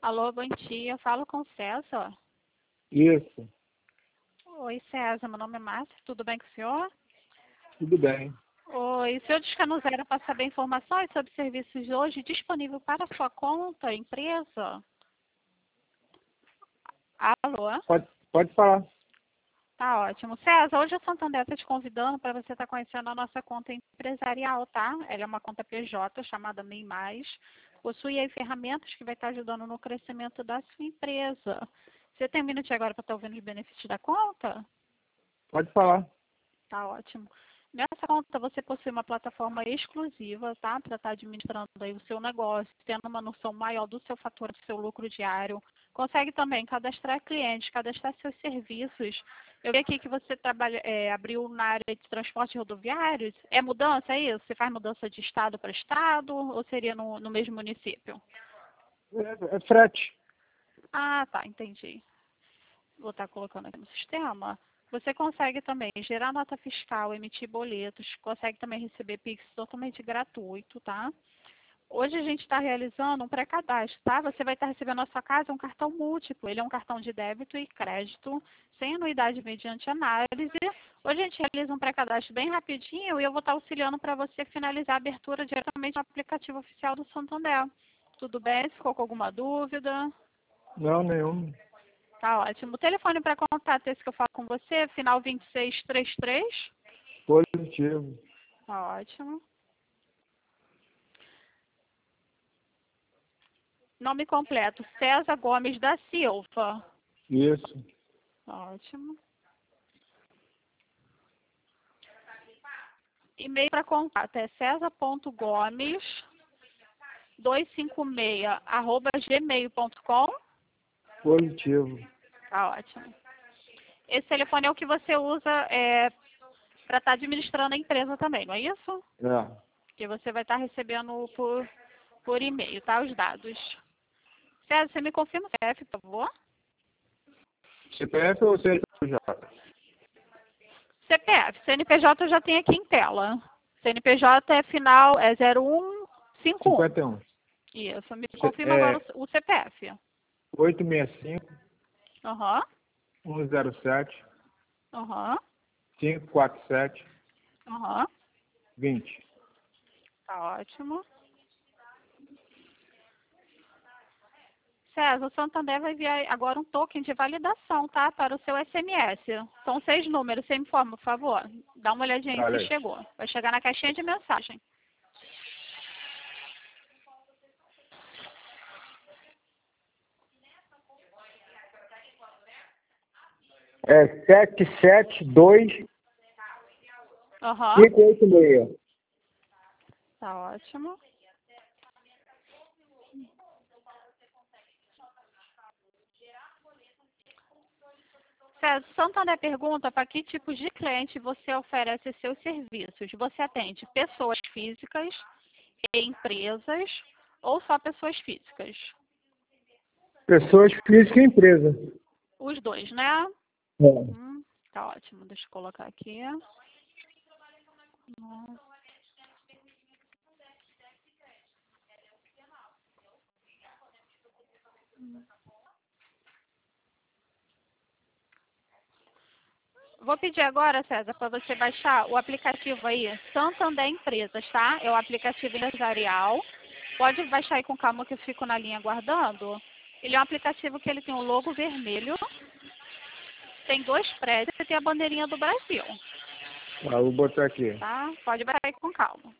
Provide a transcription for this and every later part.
Alô, bom dia. Eu falo com o César. Isso, Oi, César. Meu nome é Márcia. Tudo bem com o senhor? tudo bem. Oi, o senhor diz no zero para saber informações sobre serviços de hoje disponível para a sua conta, empresa? Alô? Pode falar. Tá ótimo. César, hoje o Santander está te convidando para você estar conhecendo a nossa conta empresarial, tá? Ela é uma conta PJ chamada MEI+. Possui aí ferramentas que vai estar ajudando no crescimento da sua empresa. Você tem um minutinho agora para estar ouvindo os benefícios da conta? Pode falar. Tá ótimo. Nessa conta você possui uma plataforma exclusiva, tá? Para estar administrando aí o seu negócio, tendo uma noção maior do seu fator, do seu lucro diário. Consegue também cadastrar clientes, cadastrar seus serviços. Eu vi aqui que você abriu na área de transporte rodoviários. É mudança, é isso? Você faz mudança de estado para estado ou seria no mesmo município? É frete. Ah, tá, entendi. Vou estar colocando aqui no sistema. Você consegue também gerar nota fiscal, emitir boletos, consegue também receber Pix totalmente gratuito, tá? Hoje a gente está realizando um pré-cadastro, tá? Você vai estar recebendo na sua casa um cartão múltiplo. Ele é um cartão de débito e crédito, sem anuidade mediante análise. Hoje a gente realiza um pré-cadastro bem rapidinho e eu vou estar auxiliando para você finalizar a abertura diretamente no aplicativo oficial do Santander. Tudo bem? Ficou com alguma dúvida? Não, nenhum. Tá ótimo. O telefone para contato esse que eu falo com você, final 2633. Positivo. Tá ótimo. Nome completo, César Gomes da Silva. Isso. Ótimo. E-mail para contato é cesar.gomes256@gmail.com. Positivo. Tá ótimo. Esse telefone é o que você usa para estar administrando a empresa também, não é isso? É. Que você vai estar recebendo por e-mail, tá? Os dados. César, você me confirma o CPF, por favor? CPF ou CNPJ? CPF. CNPJ eu já tenho aqui em tela. CNPJ é final 0151. 51. Isso. Me confirma agora É o CPF. 865 Aham. 107 Aham. 547 Aham. 20. Tá ótimo. César, o Santander vai enviar agora um token de validação, tá? Para o seu SMS. São 6 números. Você me informa, por favor. Dá uma olhadinha aí Olha se aí. chegou. Vai chegar na caixinha de mensagem. É 772 Aham. 586. Tá ótimo. César, Santander pergunta para que tipo de cliente você oferece seus serviços. Você atende pessoas físicas e empresas ou só pessoas físicas? Pessoas físicas e empresa. Os dois, né? É. Tá ótimo. Deixa eu colocar aqui. Vou pedir agora, César, para você baixar o aplicativo aí, Santander Empresas, tá? É o aplicativo empresarial. Pode baixar aí com calma que eu fico na linha aguardando. Ele é um aplicativo que ele tem um logo vermelho, tem 2 prédios e tem a bandeirinha do Brasil, Vou botar aqui. tá? Pode baixar aí com calma.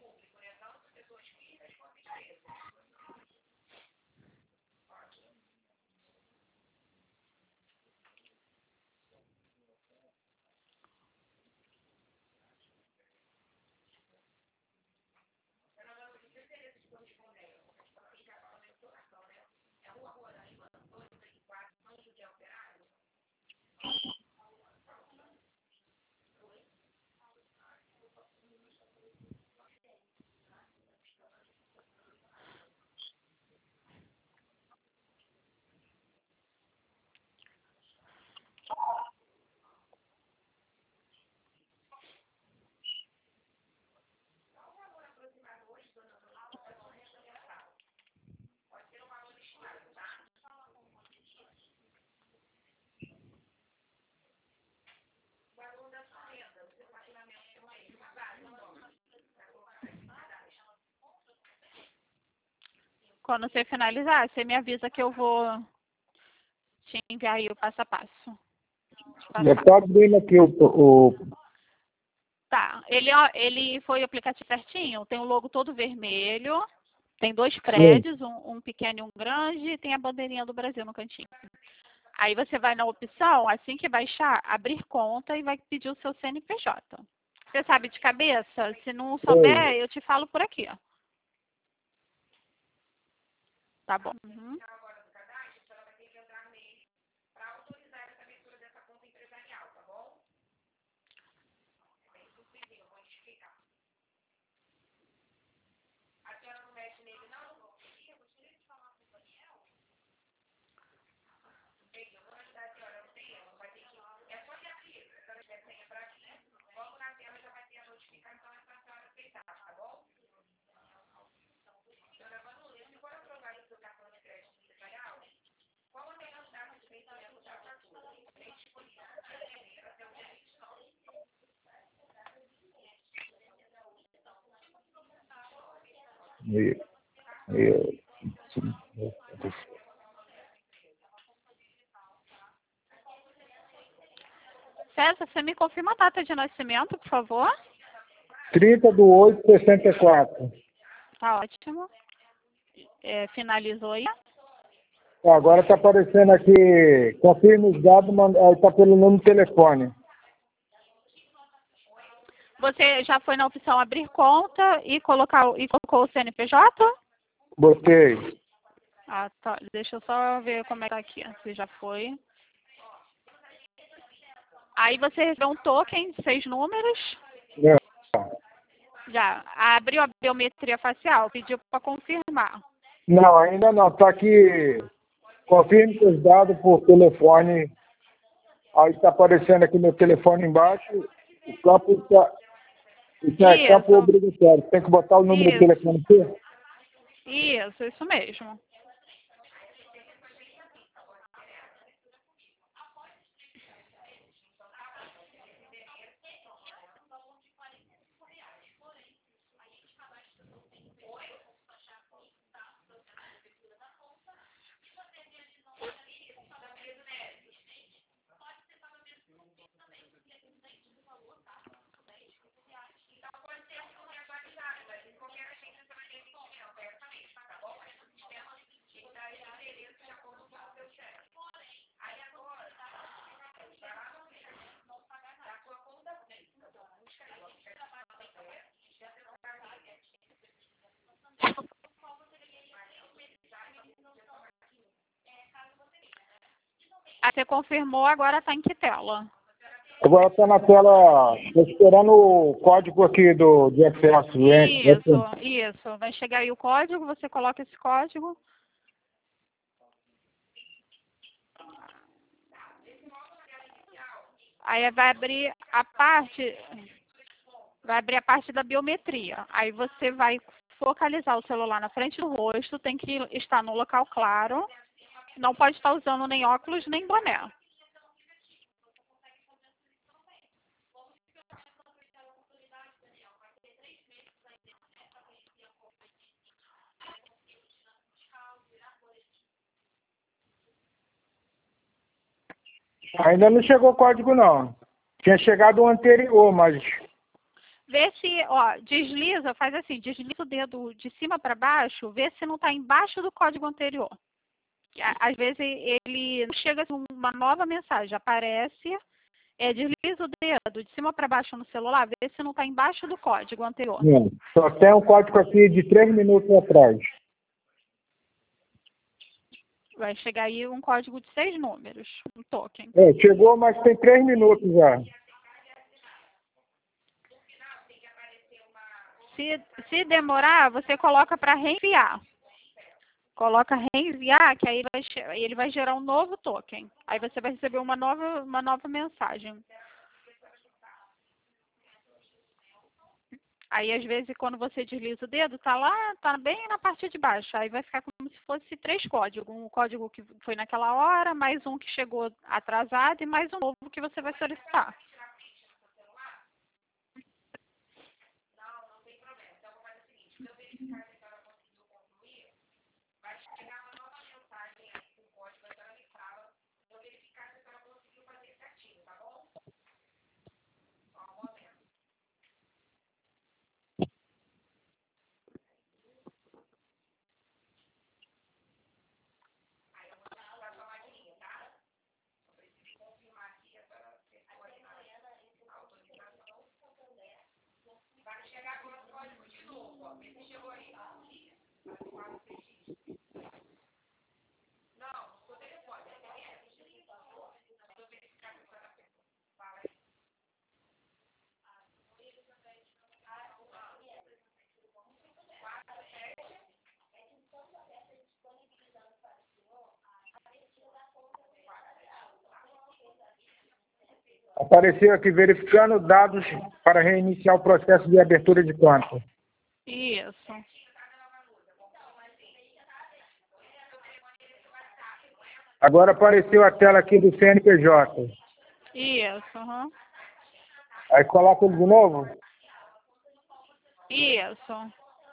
Quando você finalizar, você me avisa que eu vou te enviar aí o passo a passo. Já está abrindo aqui o... Tá, ele foi o aplicativo certinho, tem o logo todo vermelho, tem 2 prédios, um pequeno e um grande, e tem a bandeirinha do Brasil no cantinho. Aí você vai na opção, assim que baixar, abrir conta e vai pedir o seu CNPJ. Você sabe de cabeça? Se não souber, eu te falo por aqui. Tá bom. Uhum. César, você me confirma a data de nascimento, por favor? 30/8/64. Tá ótimo. Finalizou aí? Agora está aparecendo aqui, confirma os dados, aí está pelo número do telefone. Você já foi na opção abrir conta e colocou o CNPJ? Botei. Ah, tá. Deixa eu só ver como é que tá aqui. Você já foi. Aí você recebeu um token de 6 números. É. Já. Abriu a biometria facial, pediu para confirmar. Não, ainda não. Está aqui, confirme os dados por telefone. Aí está aparecendo aqui meu telefone embaixo. O campo está... Isso é campo Isso. obrigatório. Tem que botar o número do telefone aqui. Isso mesmo. Aí você confirmou, agora está em que tela? Agora está na tela, estou esperando o código aqui de acesso. Isso. Vai chegar aí o código, você coloca esse código. Aí vai abrir a parte da biometria. Aí você vai focalizar o celular na frente do rosto, tem que estar no local claro. Não pode estar usando nem óculos, nem boné. Ainda não chegou o código, não. Tinha chegado o anterior, mas... Vê se, desliza, faz assim, desliza o dedo de cima para baixo, vê se não está embaixo do código anterior. Às vezes ele chega uma nova mensagem, aparece, desliza o dedo de cima para baixo no celular, vê se não está embaixo do código anterior. Não, só tem um código aqui de 3 minutos atrás. Vai chegar aí um código de 6 números, um token. Chegou, mas tem 3 minutos já. Se demorar, você coloca para reenviar. Coloca reenviar, que aí ele vai gerar um novo token. Aí você vai receber uma nova mensagem. Aí, às vezes, quando você desliza o dedo, tá bem na parte de baixo. Aí vai ficar como se fosse 3 códigos. Um código que foi naquela hora, mais um que chegou atrasado e mais um novo que você vai solicitar. Apareceu aqui verificando dados para reiniciar o processo de abertura de conta. Isso. Agora apareceu a tela aqui do CNPJ. Isso, uhum. Aí coloca ele de novo? Isso.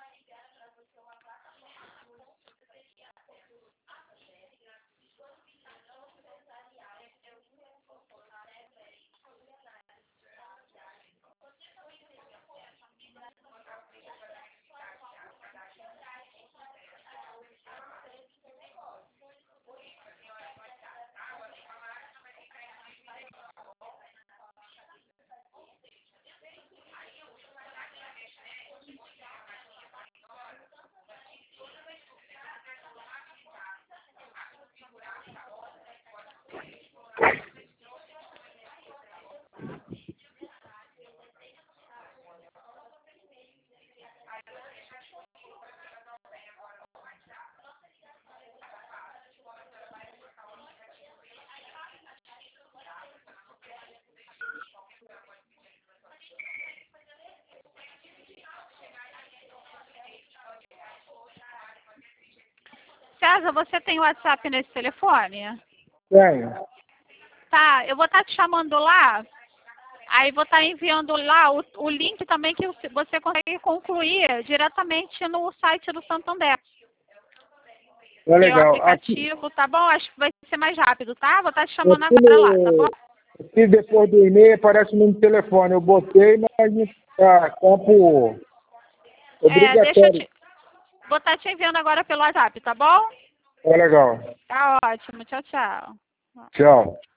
César, você tem WhatsApp nesse telefone? Tenho. Tá, eu vou estar te chamando lá. Aí vou estar enviando lá o link também que você consegue concluir diretamente no site do Santander. É Que é o legal. aplicativo, tá bom? Acho que vai ser mais rápido, tá? Vou estar te chamando Aqui, agora lá, tá bom? aqui depois do e-mail aparece o número de telefone. Eu botei, mas não tá campo Deixa eu obrigatório. te... Vou estar te enviando agora pelo WhatsApp, tá bom? É legal. Tá ótimo. Tchau, tchau. Tchau.